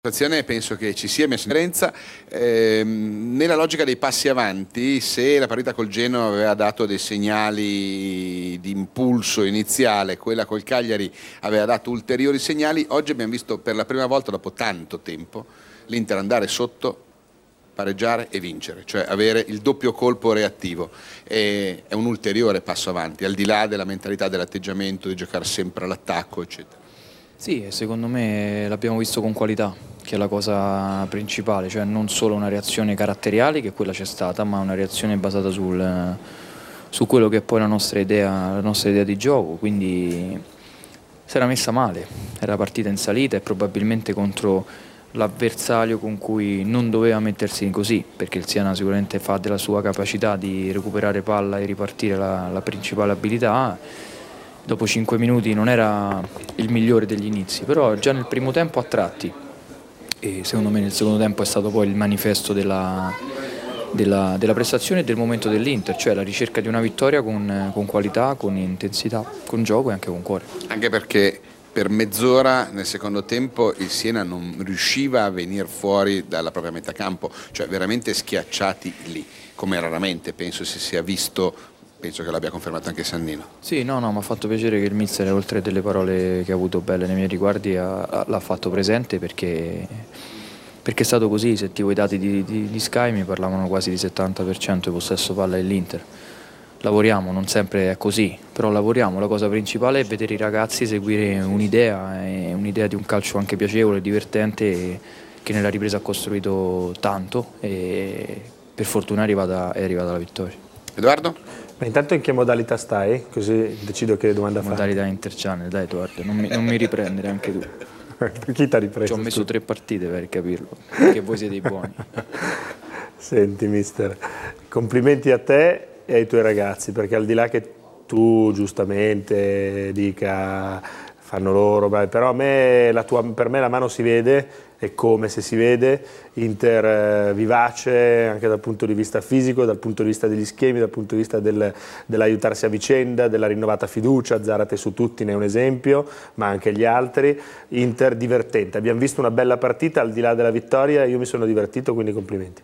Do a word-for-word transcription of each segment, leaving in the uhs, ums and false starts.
Penso che ci sia messa differenza eh, nella logica dei passi avanti. Se la partita col Genoa aveva dato dei segnali di impulso iniziale, quella col Cagliari aveva dato ulteriori segnali. Oggi abbiamo visto per la prima volta dopo tanto tempo l'Inter andare sotto, pareggiare e vincere, cioè avere il doppio colpo reattivo. E è un ulteriore passo avanti, al di là della mentalità, dell'atteggiamento di giocare sempre all'attacco, eccetera. Sì, secondo me l'abbiamo visto con qualità, che è la cosa principale, cioè non solo una reazione caratteriale, che quella c'è stata, ma una reazione basata sul, su quello che è poi la nostra idea, la nostra idea di gioco. Quindi si era messa male, era partita in salita e probabilmente contro l'avversario con cui non doveva mettersi così, perché il Siena sicuramente fa della sua capacità di recuperare palla e ripartire la, la principale abilità. Dopo cinque minuti non era il migliore degli inizi, però già nel primo tempo a tratti, e secondo me nel secondo tempo è stato poi il manifesto della, della, della prestazione e del momento dell'Inter, cioè la ricerca di una vittoria con, con qualità, con intensità, con gioco e anche con cuore. Anche perché per mezz'ora nel secondo tempo il Siena non riusciva a venire fuori dalla propria metà campo, cioè veramente schiacciati lì, come raramente penso si sia visto. Penso che l'abbia confermato anche Sannino. Sì, no, no, mi ha fatto piacere che il mister, oltre delle parole che ha avuto belle nei miei riguardi, l'ha fatto presente, perché, perché è stato così. Sentivo i dati di, di, di Sky, mi parlavano quasi di settanta per cento di possesso palla dell'Inter. Lavoriamo, non sempre è così, però lavoriamo. La cosa principale è vedere i ragazzi seguire un'idea, un'idea di un calcio anche piacevole, divertente, che nella ripresa ha costruito tanto e per fortuna è arrivata, è arrivata la vittoria. Edoardo? Ma intanto in che modalità stai? Così decido che domanda fare. Modalità interchannel, dai Edoardo, non mi, non mi riprendere anche tu. Chi ti ha ripreso? Ci ho messo tu? tre partite per capirlo, perché voi siete i buoni. Senti mister, complimenti a te e ai tuoi ragazzi, perché al di là che tu giustamente dica fanno loro, beh, però a me, la tua, per me la mano si vede, è come se si vede, Inter eh, vivace anche dal punto di vista fisico, dal punto di vista degli schemi, dal punto di vista del, dell'aiutarsi a vicenda, della rinnovata fiducia. Zarate su tutti ne è un esempio, ma anche gli altri. Inter divertente, abbiamo visto una bella partita, al di là della vittoria io mi sono divertito, quindi complimenti.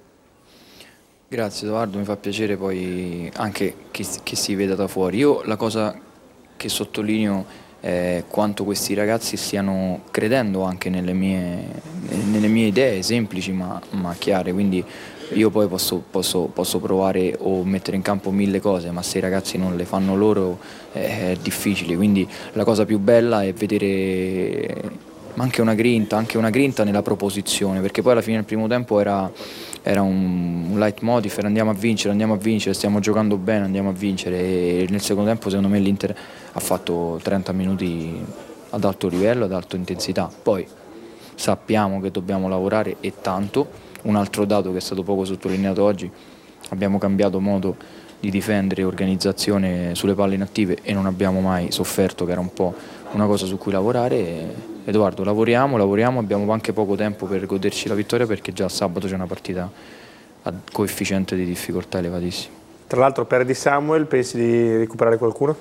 Grazie Edoardo, mi fa piacere poi anche che, che si veda da fuori. Io la cosa che sottolineo Eh, quanto questi ragazzi stiano credendo anche nelle mie, nelle mie idee semplici ma, ma chiare, quindi io poi posso, posso, posso provare o mettere in campo mille cose, ma se i ragazzi non le fanno loro eh, è difficile, quindi la cosa più bella è vedere anche una grinta, anche una grinta nella proposizione, perché poi alla fine del primo tempo era, era un, un leitmotiv, era andiamo a vincere, andiamo a vincere, stiamo giocando bene, andiamo a vincere, e nel secondo tempo secondo me l'Inter ha fatto trenta minuti ad alto livello, ad alta intensità. Poi sappiamo che dobbiamo lavorare e tanto. Un altro dato che è stato poco sottolineato oggi: abbiamo cambiato modo di difendere, organizzazione sulle palle inattive, e non abbiamo mai sofferto, che era un po' una cosa su cui lavorare. Edoardo, lavoriamo, lavoriamo, abbiamo anche poco tempo per goderci la vittoria, perché già sabato c'è una partita a coefficiente di difficoltà elevatissimo. Tra l'altro perdi Samuel, pensi di recuperare qualcuno?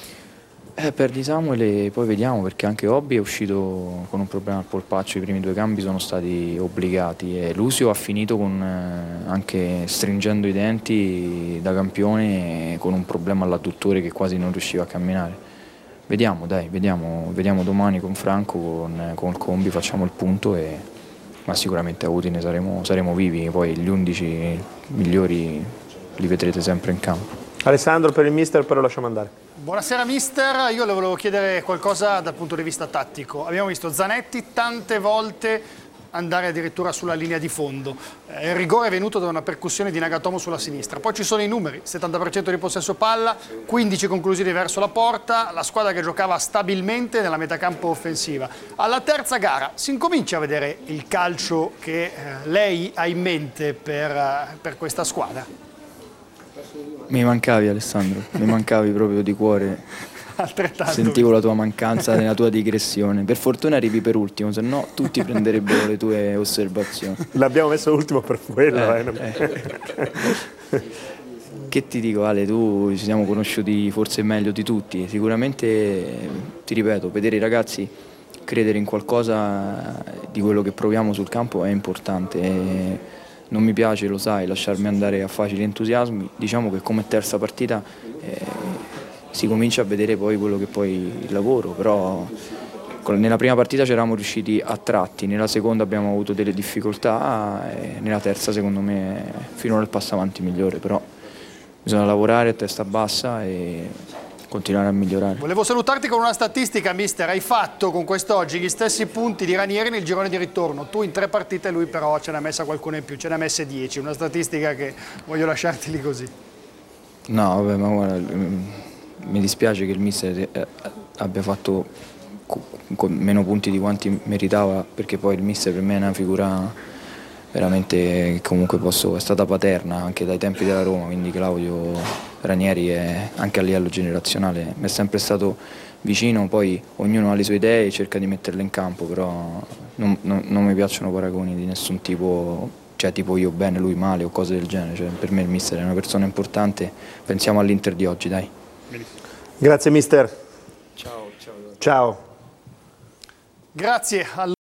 Eh, perdi Samuel e poi vediamo, perché anche Obi è uscito con un problema al polpaccio, i primi due cambi sono stati obbligati, e Lucio ha finito con, eh, anche stringendo i denti da campione, con un problema all'adduttore che quasi non riusciva a camminare. Vediamo, dai, vediamo, vediamo domani con Franco, con, con il Combi, facciamo il punto, e, ma sicuramente a Udine saremo, saremo vivi, poi gli undici migliori li vedrete sempre in campo. Alessandro, per il mister, però lasciamo andare. Buonasera mister, io le volevo chiedere qualcosa dal punto di vista tattico. Abbiamo visto Zanetti tante volte andare addirittura sulla linea di fondo. Eh, il rigore è venuto da una percussione di Nagatomo sulla sinistra. Poi ci sono i numeri: settanta per cento di possesso palla, quindici conclusioni verso la porta, la squadra che giocava stabilmente nella metacampo offensiva. Alla terza gara si incomincia a vedere il calcio che eh, lei ha in mente per, uh, per questa squadra. Mi mancavi Alessandro, mi mancavi proprio di cuore. Altrettanto. Sentivo la tua mancanza nella tua digressione. Per fortuna arrivi per ultimo, se no tutti prenderebbero le tue osservazioni. L'abbiamo messo ultimo per quello. Eh, eh. Eh. Che ti dico Ale, tu ci siamo conosciuti forse meglio di tutti. Sicuramente, ti ripeto, vedere i ragazzi credere in qualcosa di quello che proviamo sul campo è importante. E non mi piace, lo sai, lasciarmi andare a facili entusiasmi. Diciamo che come terza partita eh, si comincia a vedere poi quello che poi il lavoro, però nella prima partita ci eravamo riusciti a tratti, nella seconda abbiamo avuto delle difficoltà e nella terza secondo me finora il passo avanti migliore, però bisogna lavorare a testa bassa e continuare a migliorare. Volevo salutarti con una statistica, mister. Hai fatto con quest'oggi gli stessi punti di Ranieri nel girone di ritorno. Tu in tre partite, lui però ce n'ha messa qualcuno in più, ce n'ha messe dieci. Una statistica che voglio lasciarti lì così. No, vabbè, ma guarda, mi dispiace che il mister abbia fatto con meno punti di quanti meritava, perché poi il mister per me è una figura veramente, comunque posso, è stata paterna anche dai tempi della Roma, quindi Claudio Ranieri è, anche a livello generazionale mi è sempre stato vicino, poi ognuno ha le sue idee e cerca di metterle in campo, però non, non, non mi piacciono paragoni di nessun tipo, cioè tipo io bene, lui male o cose del genere, cioè, per me il mister è una persona importante, pensiamo all'Inter di oggi, dai. Grazie mister. Ciao, ciao. Ciao. Grazie.